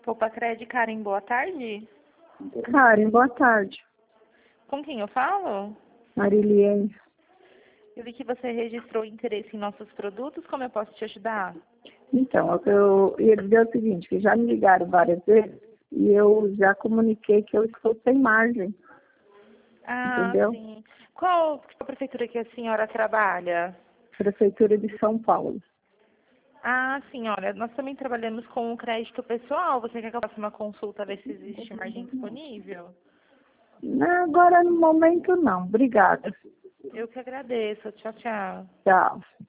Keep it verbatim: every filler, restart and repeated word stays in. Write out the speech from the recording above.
Poupa Cred, Karen, boa tarde. Karen, boa tarde. Com quem eu falo? Mariliene. Eu vi que você registrou interesse em nossos produtos, como eu posso te ajudar? Então, eu ia dizer o seguinte, que já me ligaram várias vezes e eu já comuniquei que eu estou sem margem. Ah, Entendeu? sim. Qual a prefeitura que a senhora trabalha? Prefeitura de São Paulo. Ah, sim, olha, nós também trabalhamos com o crédito pessoal. Você quer que eu faça uma consulta, ver se existe margem disponível? Agora, no momento, não. Obrigada. Eu que agradeço. Tchau, tchau. Tchau.